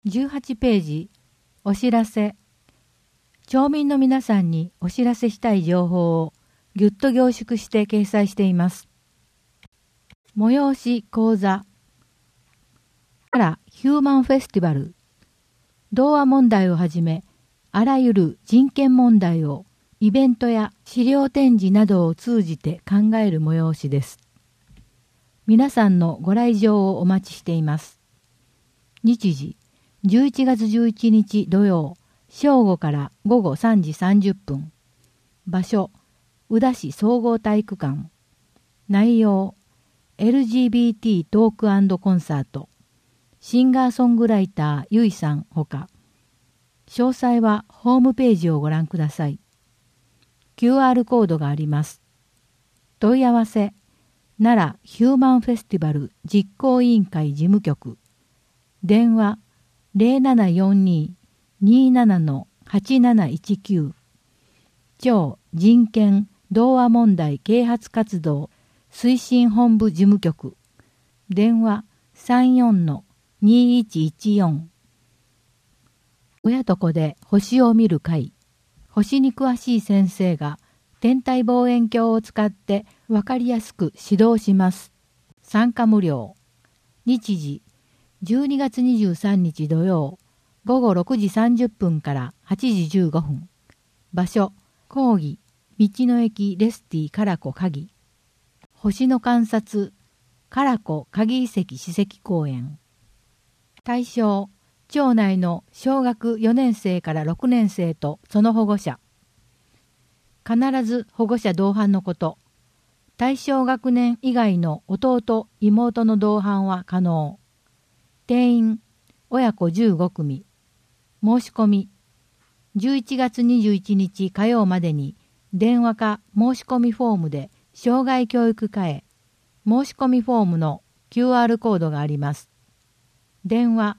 18ページ、お知らせ。町民の皆さんにお知らせしたい情報をぎゅっと凝縮して掲載しています。催し講座からヒューマンフェスティバル、童話問題をはじめ、あらゆる人権問題をイベントや資料展示などを通じて考える催しです。皆さんのご来場をお待ちしています。日時、11月11日土曜、正午から午後3時30分。場所、宇陀市総合体育館。内容、LGBT トーク&コンサート。シンガーソングライターゆいさんほか。詳細はホームページをご覧ください。QR コードがあります。問い合わせ、奈良ヒューマンフェスティバル実行委員会事務局。電話、0742-27-8719。町人権童話問題啓発活動推進本部事務局。電話、34-2114。親と子で星を見る会。星に詳しい先生が天体望遠鏡を使ってわかりやすく指導します。参加無料。日時、12月23日土曜、午後6時30分から8時15分。場所、講義、道の駅レスティ唐子鍵。星の観察、唐子鍵遺跡史跡公園。対象、町内の小学4年生から6年生とその保護者。必ず保護者同伴のこと。対象学年以外の弟、妹の同伴は可能。定員、親子15組。申し込み、11月21日火曜までに電話か申し込みフォームで障害教育課へ。申し込みフォームの QR コードがあります。電話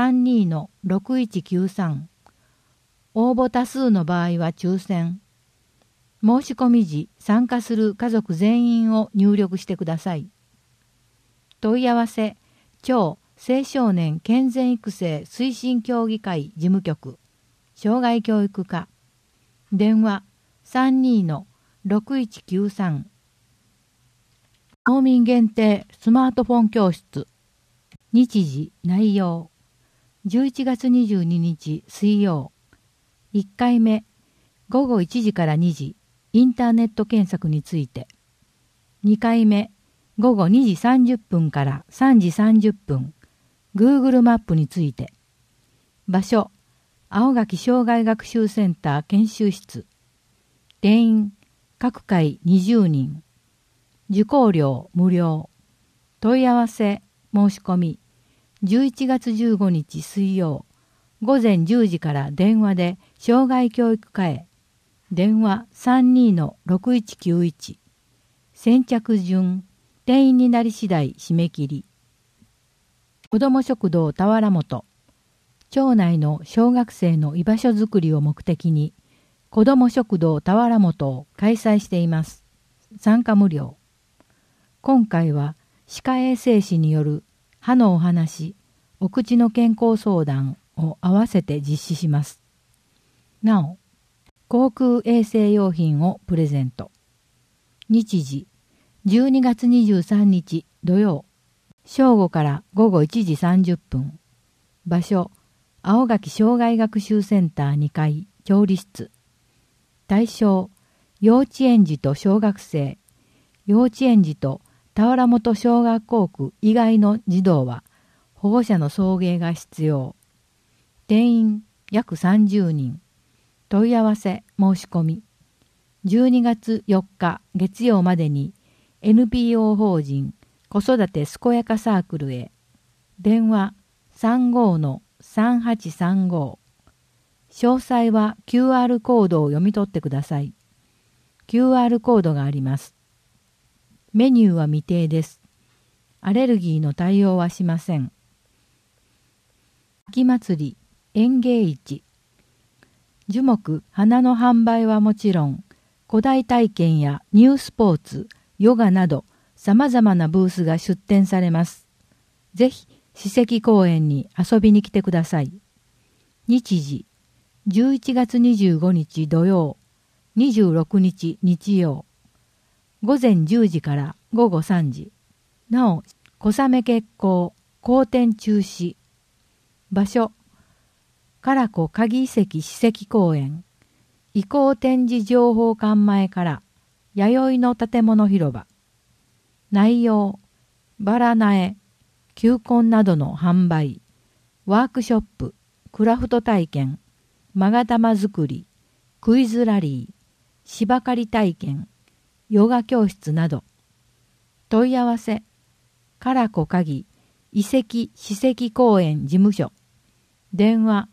32-6193。応募多数の場合は抽選。申し込み時参加する家族全員を入力してください。問い合わせ、町青少年健全育成推進協議会事務局、障害教育課。電話32-6193。島民限定スマートフォン教室。日時、内容。11月22日水曜。1回目、午後1時から2時、インターネット検索について。2回目、午後2時30分から3時30分、Google マップについて。場所、青垣障害学習センター研修室。定員、各回20人。受講料無料。問い合わせ、申し込み。11月15日水曜、午前10時から電話で障害教育課へ。電話32-6191。先着順、定員になり次第締め切り。子ども食堂田原本。町内の小学生の居場所づくりを目的に、子ども食堂田原本を開催しています。参加無料。今回は歯科衛生士による歯のお話、お口の健康相談を合わせて実施します。なお、航空衛生用品をプレゼント。日時、12月23日土曜、正午から午後1時30分。場所、青垣障害学習センター2階調理室。対象、幼稚園児と小学生、幼稚園児と田原本小学校区以外の児童は保護者の送迎が必要。定員約30人。問い合わせ申し込み。12月4日月曜までに NPO 法人子育て健やかサークルへ。電話35-3835。詳細は QR コードを読み取ってください。QR コードがあります。メニューは未定です。アレルギーの対応はしません。秋祭り、園芸市。樹木、花の販売はもちろん、古代体験やニュースポーツ、ヨガなど、様々なブースが出展されます。ぜひ、 史跡公園に遊びに来てください。日時、11月25日土曜、26日日曜、午前10時から午後3時。なお、小雨決行、公展中止。場所、唐子鍵遺跡史跡公園、遺構展示情報館前から弥生の建物広場。内容、バラ苗、球根などの販売、ワークショップ、クラフト体験、勾玉作り、クイズラリー、芝刈り体験、ヨガ教室など。問い合わせ、唐子鍵遺跡史跡公園事務所。電話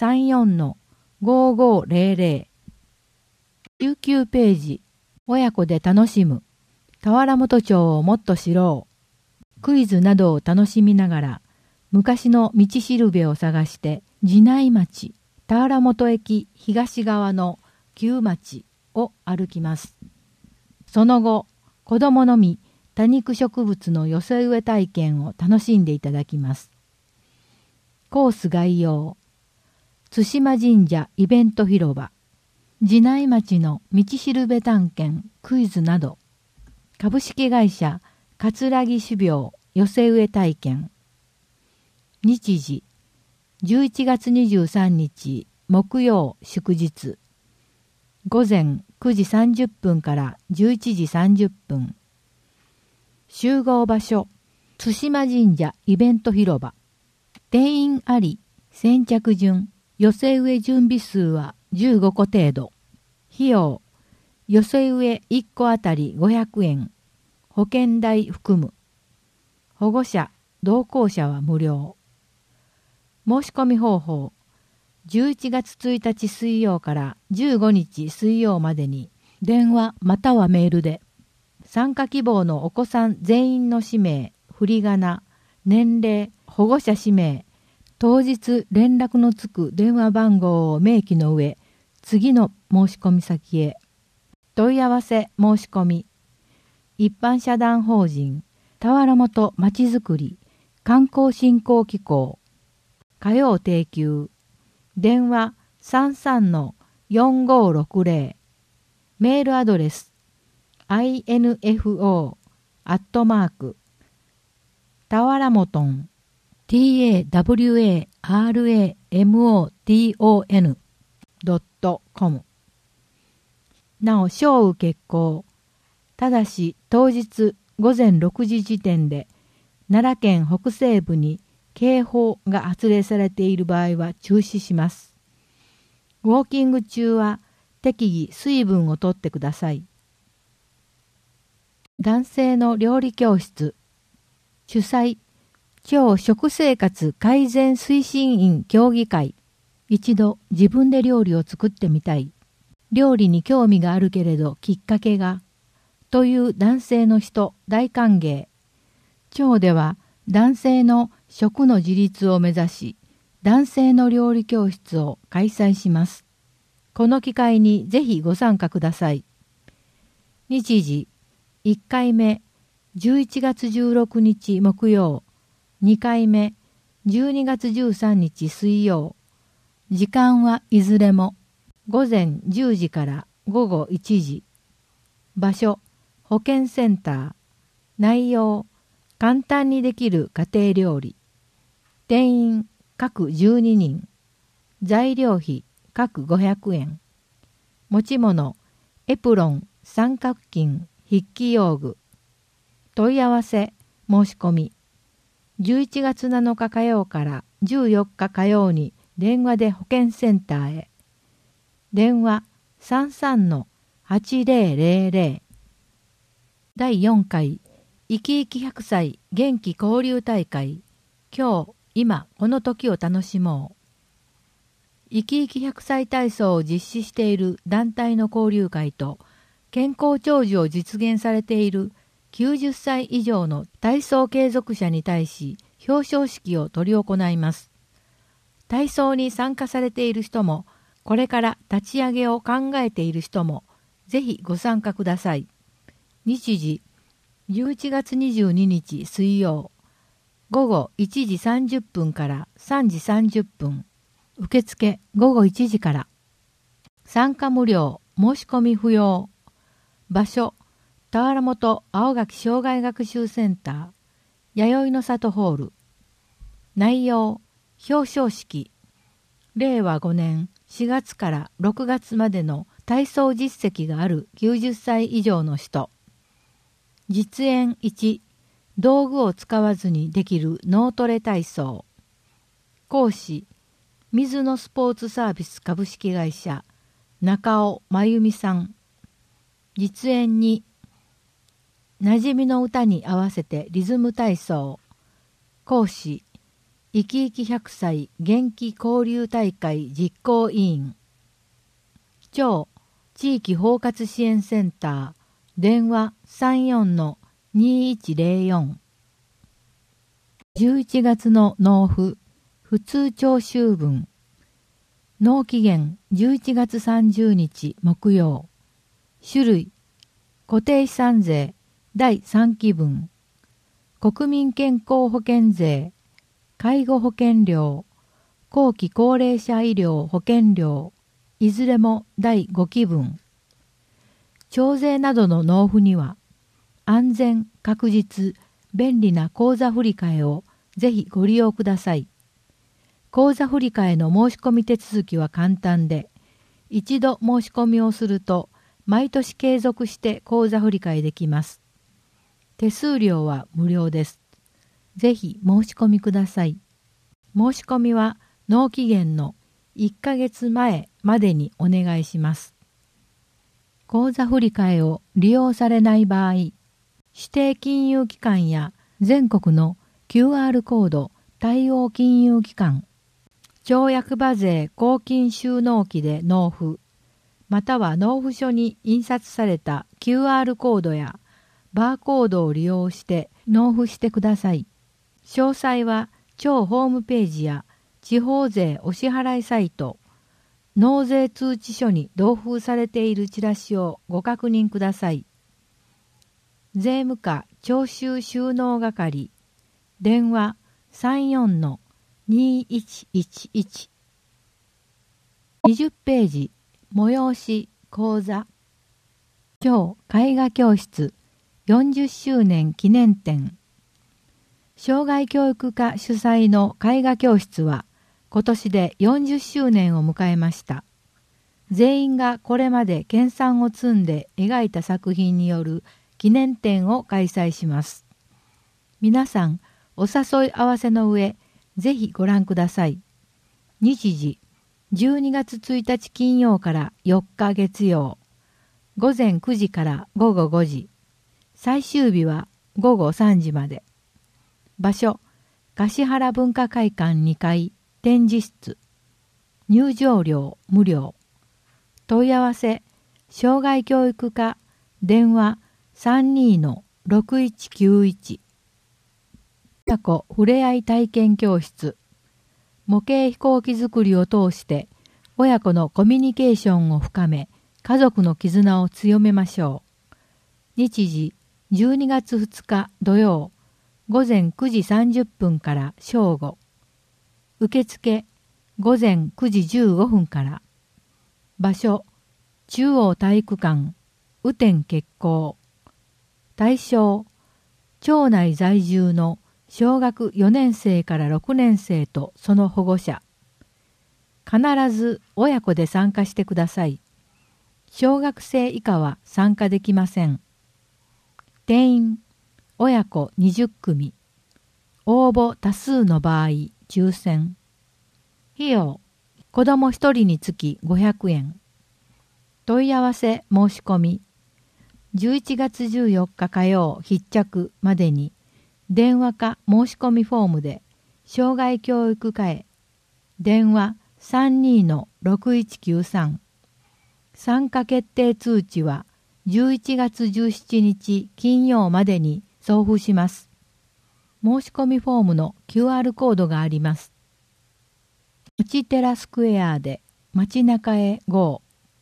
34-5500。19ページ。親子で楽しむ。田原本町をもっと知ろう。クイズなどを楽しみながら、昔の道しるべを探して、寺内町、田原本駅東側の旧町を歩きます。その後、子供のみ多肉植物の寄せ植え体験を楽しんでいただきます。コース概要。津島神社イベント広場。寺内町の道しるべ探検、クイズなど。株式会社桂木種苗寄せ植え体験。日時、11月23日木曜祝日。午前9時30分から11時30分。集合場所、津島神社イベント広場。定員あり、先着順、寄せ植え準備数は15個程度。費用、寄せ植え1個あたり500円。保険代含む。保護者、同行者は無料。申し込み方法、11月1日水曜から15日水曜までに電話またはメールで参加希望のお子さん全員の氏名、振り仮名、年齢、保護者氏名、当日連絡のつく電話番号を明記の上、次の申し込み先へ。問い合わせ申し込み。一般社団法人田原本まちづくり観光振興機構。火曜定休。電話 33-4560。メールアドレス info@ 田原本 tawaramon.com。 なお、小雨決行。ただし当日午前6時時点で奈良県北西部に警報が発令されている場合は中止します。ウォーキング中は適宜水分をとってください。男性の料理教室。主催、超食生活改善推進員協議会。一度自分で料理を作ってみたい。料理に興味があるけれどきっかけが。という男性の人大歓迎。町では男性の食の自立を目指し、男性の料理教室を開催します。この機会にぜひご参加ください。日時、1回目、11月16日木曜、2回目、12月13日水曜。時間はいずれも午前10時から午後1時。場所、保健センター。内容、簡単にできる家庭料理。定員各12人。材料費各500円。持ち物、エプロン、三角巾、筆記用具。問い合わせ、申し込み。11月7日火曜から14日火曜に電話で保健センターへ。電話 33-8000。第4回生き生き100歳元気交流大会。今日、今、この時を楽しもう。生き生き100歳体操を実施している団体の交流会と、健康長寿を実現されている90歳以上の体操継続者に対し表彰式を執り行います。体操に参加されている人も、これから立ち上げを考えている人も、ぜひご参加ください。日時、11月22日水曜。 午後1時30分から3時30分。受付午後1時から。参加無料、申し込み不要。場所、田原本青垣障害学習センター、弥生の里ホール。内容、表彰式。令和5年4月から6月までの体操実績がある90歳以上の人。実演1、道具を使わずにできる脳トレ体操。講師、水野スポーツサービス株式会社、中尾真由美さん。実演2、馴染みの歌に合わせてリズム体操。講師、生き生き100歳元気交流大会実行委員。町地域包括支援センター、電話 34-2104。11月の納付、普通徴収分。納期限11月30日木曜。種類、固定資産税第3期分。国民健康保険税、介護保険料、後期高齢者医療保険料、いずれも第5期分。徴税などの納付には、安全、確実、便利な口座振替をぜひご利用ください。口座振替の申し込み手続きは簡単で、一度申し込みをすると、毎年継続して口座振替できます。手数料は無料です。ぜひ申し込みください。申し込みは納期限の1ヶ月前までにお願いします。口座振替を利用されない場合、指定金融機関や全国の QR コード対応金融機関、町役場税公金収納機で納付、または納付書に印刷された QR コードやバーコードを利用して納付してください。詳細は町ホームページや地方税お支払いサイト、納税通知書に同封されているチラシをご確認ください。税務課徴収収納係、電話 34-2111。20ページ、催し講座。町絵画教室40周年記念展。障害教育課主催の絵画教室は今年で40周年を迎えました。全員がこれまで研鑽を積んで描いた作品による記念展を開催します。皆さんお誘い合わせの上、ぜひご覧ください。日時、12月1日金曜から4日月曜、午前9時から午後5時、最終日は午後3時まで。場所、橿原文化会館2階展示室。入場料無料。問い合わせ、障害教育課、電話 32-6191。親子ふれあい体験教室。模型飛行機作りを通して親子のコミュニケーションを深め、家族の絆を強めましょう。日時、12月2日土曜、午前9時30分から正午。受付、午前9時15分から。場所、中央体育館、雨天決行。対象、町内在住の小学4年生から6年生とその保護者。必ず親子で参加してください。小学生以下は参加できません。定員、親子20組。応募多数の場合、抽選。費用、子供1人につき500円。問い合わせ申し込み。11月14日火曜必着までに、電話か申し込みフォームで、障害教育課へ。電話 32-6193。参加決定通知は11月17日金曜までに送付します。申し込みフォームの QR コードがあります。町寺スクエアで街中へ GO。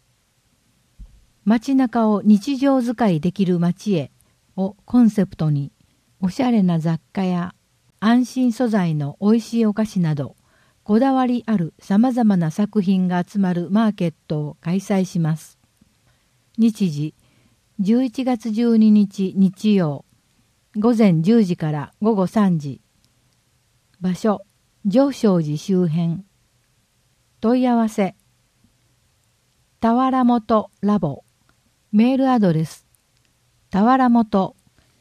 街中を日常使いできる街へをコンセプトに、おしゃれな雑貨や安心素材のおいしいお菓子など、こだわりあるさまざまな作品が集まるマーケットを開催します。日時、11月12日日曜、午前10時から午後3時。場所、上正寺周辺。問い合わせ、田原本ラボ。メールアドレス、田原本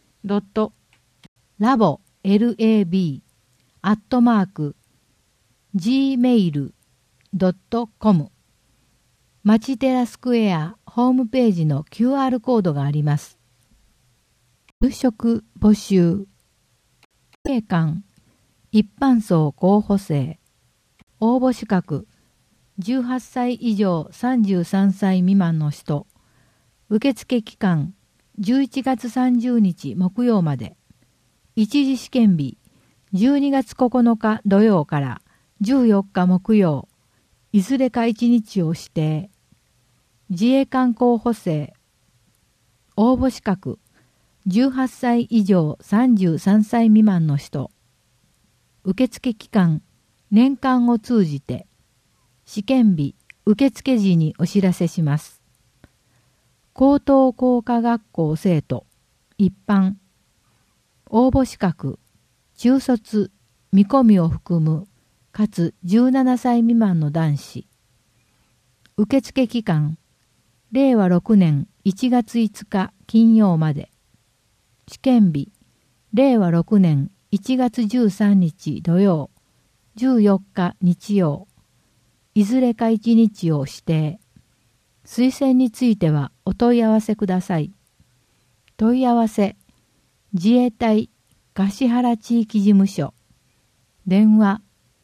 lab@gmail.com 町寺スクエアホームページの QR コードがあります。入職募集。警官、一般層候補生。応募資格、18歳以上33歳未満の人。受付期間、11月30日木曜まで。一次試験日、12月9日土曜から14日木曜。いずれか1日を指定。自衛官候補生。応募資格、18歳以上33歳未満の人。受付期間、年間を通じて。試験日、受付時にお知らせします。高等工科学校生徒、一般。応募資格、中卒、見込みを含む、かつ17歳未満の男子。受付期間、令和6年1月5日金曜まで。試験日、令和6年1月13日土曜、14日日曜。いずれか1日を指定。推薦についてはお問い合わせください。問い合わせ、自衛隊橿原地域事務所。電話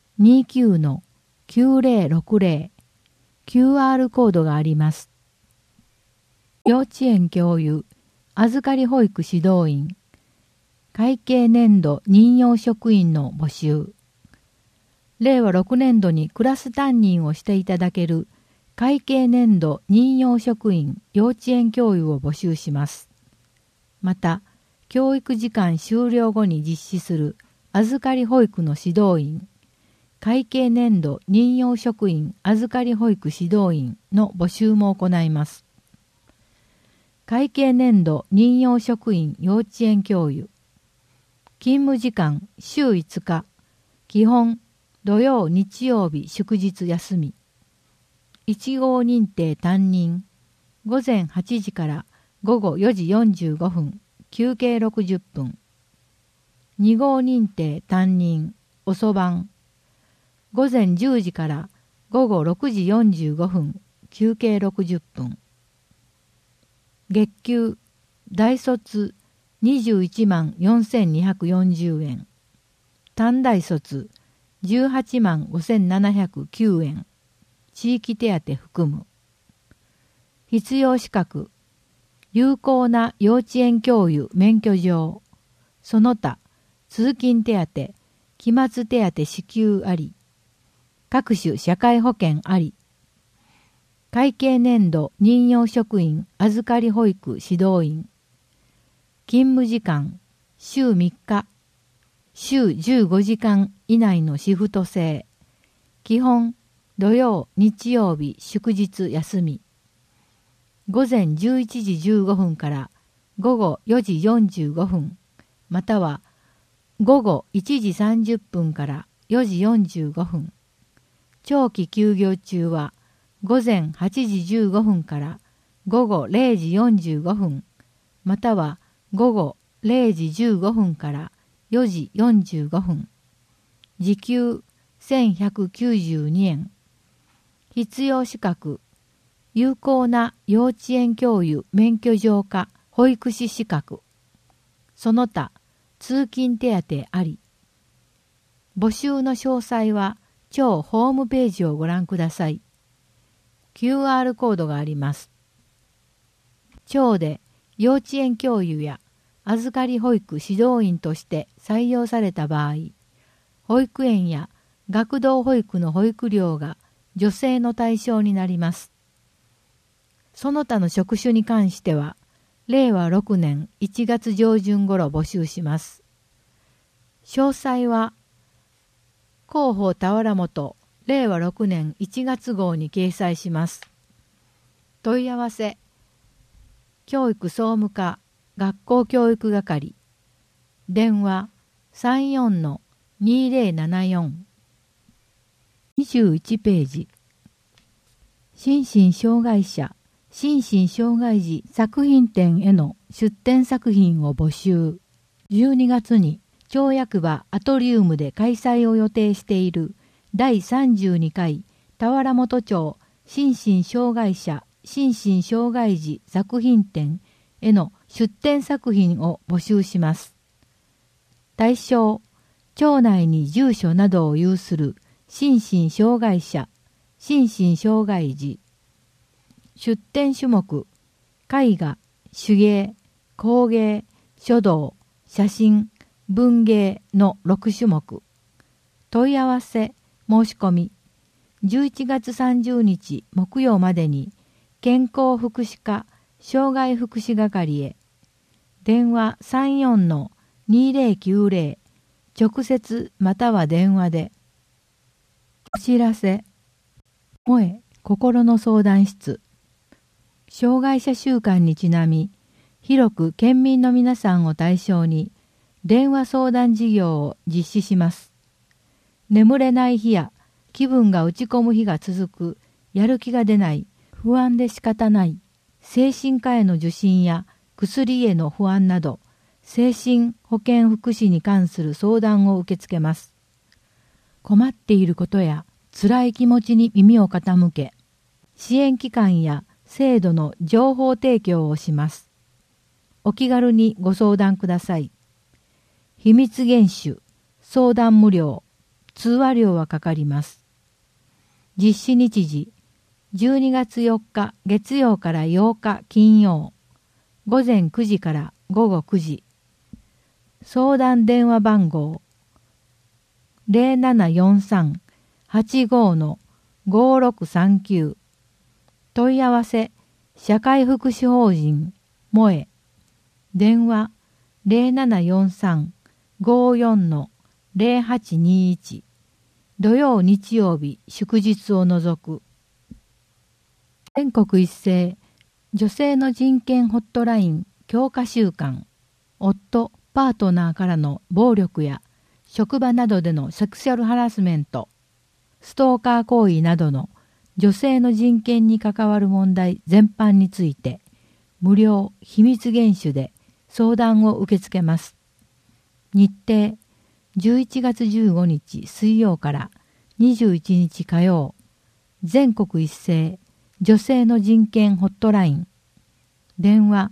29-9060。QR コードがあります。幼稚園教諭、預かり保育指導員、会計年度任用職員の募集。令和6年度にクラス担任をしていただける会計年度任用職員幼稚園教諭を募集します。また、教育時間終了後に実施する預かり保育の指導員、会計年度任用職員預かり保育指導員の募集も行います。会計年度任用職員幼稚園教諭。勤務時間週5日。基本土曜日曜日祝日休み。1号認定担任。午前8時から午後4時45分。休憩60分。2号認定担任。遅番。午前10時から午後6時45分。休憩60分。月給、大卒21万4240円。短大卒18万5709円。地域手当含む。必要資格、有効な幼稚園教諭免許状。その他、通勤手当、期末手当支給あり。各種社会保険あり。会計年度任用職員預かり保育指導員。勤務時間週3日。週15時間以内のシフト制。基本土曜日曜日祝日休み。午前11時15分から午後4時45分または午後1時30分から4時45分。長期休業中は午前8時15分から午後0時45分または午後0時15分から4時45分。時給1192円。必要資格、有効な幼稚園教諭免許状か保育士資格。その他、通勤手当あり。募集の詳細は超ホームページをご覧ください。QR コードがあります。町で幼稚園教諭や預かり保育指導員として採用された場合、保育園や学童保育の保育料が助成の対象になります。その他の職種に関しては、令和6年1月上旬頃募集します。 詳細は広報田原本令和6年1月号に掲載します。問い合わせ教育総務課学校教育係電話 34-2074 21ページ心身障害者心身障害児作品展への出展作品を募集。12月に町役場アトリウムで開催を予定している第32回田原本町心身障害者心身障害児作品展への出展作品を募集します。対象、町内に住所などを有する心身障害者、心身障害児。出展種目、絵画、手芸、工芸、書道、写真、文芸の6種目。問い合わせ、申し込み。11月30日木曜までに健康福祉課障害福祉係へ。電話 34-2090 直接または電話で。お知らせ。萌え心の相談室。障害者週間にちなみ、広く県民の皆さんを対象に電話相談事業を実施します。眠れない日や気分が落ち込む日が続く、やる気が出ない、不安で仕方ない、精神科への受診や薬への不安など、精神保健福祉に関する相談を受け付けます。困っていることや辛い気持ちに耳を傾け、支援機関や制度の情報提供をします。お気軽にご相談ください。秘密厳守、相談無料、通話料はかかります。実施日時、12月4日月曜から8日金曜、午前9時から午後9時。相談電話番号、0743-85-5639。問い合わせ、社会福祉法人、萌え。電話、0743-54-0821。土曜日曜日祝日を除く。全国一斉女性の人権ホットライン強化週間。夫・パートナーからの暴力や職場などでのセクシャルハラスメント、ストーカー行為などの女性の人権に関わる問題全般について無料秘密厳守で相談を受け付けます。日程11月15日水曜から21日火曜。全国一斉女性の人権ホットライン。電話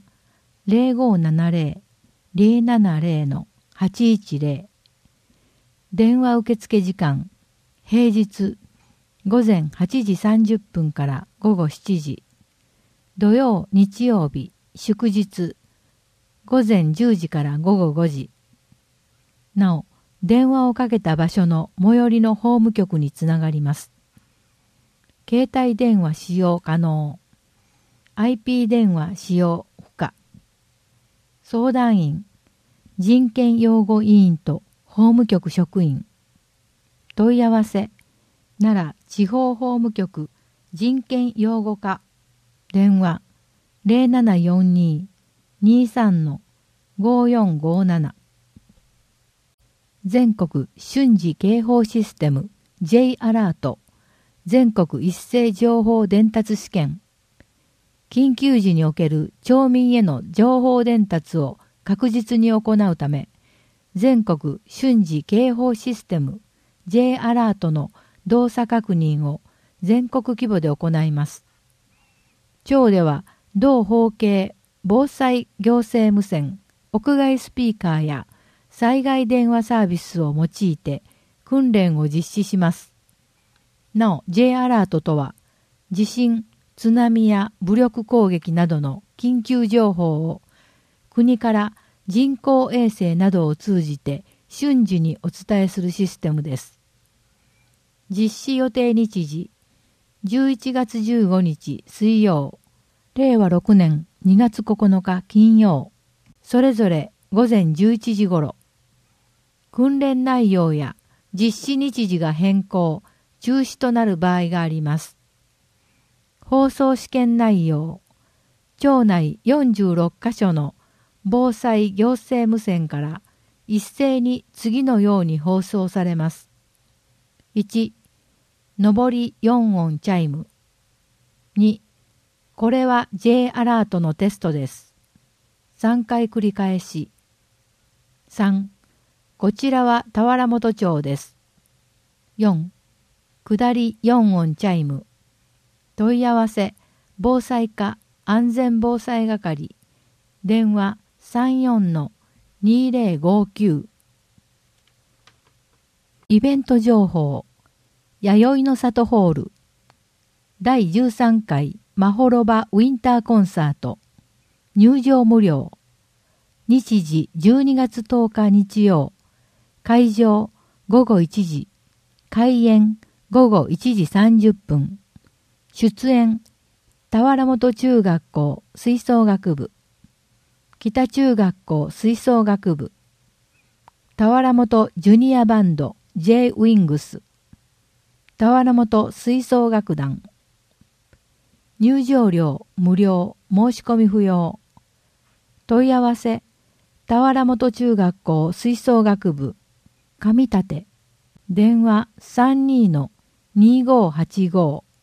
0570-270-810。電話受付時間、平日午前8時30分から午後7時。土曜日曜日祝日午前10時から午後5時。なお、電話をかけた場所の最寄りの法務局につながります。携帯電話使用可能。IP 電話使用不可。相談員、人権擁護委員と法務局職員。問い合わせ、奈良地方法務局人権擁護課。電話、0742-23-5457。全国瞬時警報システム J アラート全国一斉情報伝達試験。緊急時における町民への情報伝達を確実に行うため、全国瞬時警報システム J アラートの動作確認を全国規模で行います。町では同法系防災行政無線屋外スピーカーや災害電話サービスを用いて訓練を実施します。なお J アラートとは地震、津波や武力攻撃などの緊急情報を国から人工衛星などを通じて瞬時にお伝えするシステムです。実施予定日時11月15日水曜、令和6年2月9日金曜、それぞれ午前11時頃。 訓練内容や実施日時が変更、中止となる場合があります。放送試験内容、町内46カ所の防災行政無線から一斉に次のように放送されます。1、上り4音チャイム。2、これは J アラートのテストです。3回繰り返し。3、こちらは田原本町です。4、下り4音チャイム。問い合わせ、防災課安全防災係。電話34-2059。イベント情報。弥生の里ホール。第13回まほろばウィンターコンサート。入場無料。日時12月10日日曜。会場午後1時。開演午後1時30分。出演田原本中学校吹奏楽部。北中学校吹奏楽部。田原本ジュニアバンド J ウィングス。田原本吹奏楽団。入場料無料、申し込み不要。問い合わせ田原本中学校吹奏楽部上立。電話32-2585